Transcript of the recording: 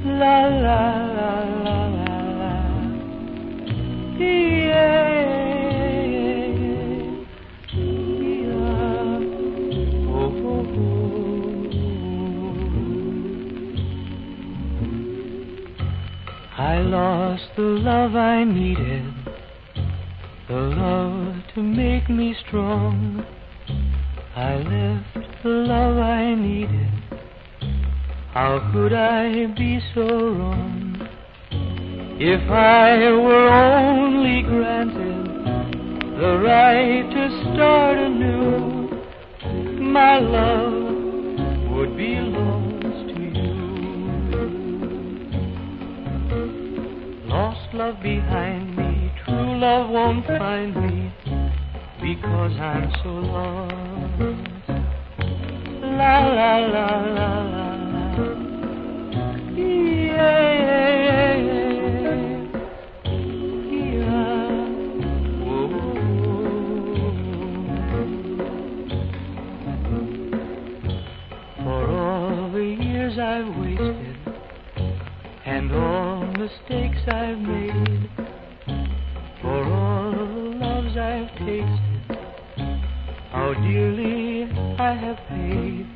La la la la la la. Yeah. Yeah. Oh, oh, oh. I lost the love I needed, the love to make me strong. I left the love I needed. How could I be so wrong? If I were only granted the right to start anew, my love would be lost to you. Lost love behind me, true love won't find me, because I'm so lost. La la la la la. For all the years I've wasted and all mistakes I've made, for all the loves I've tasted, how dearly I have paid.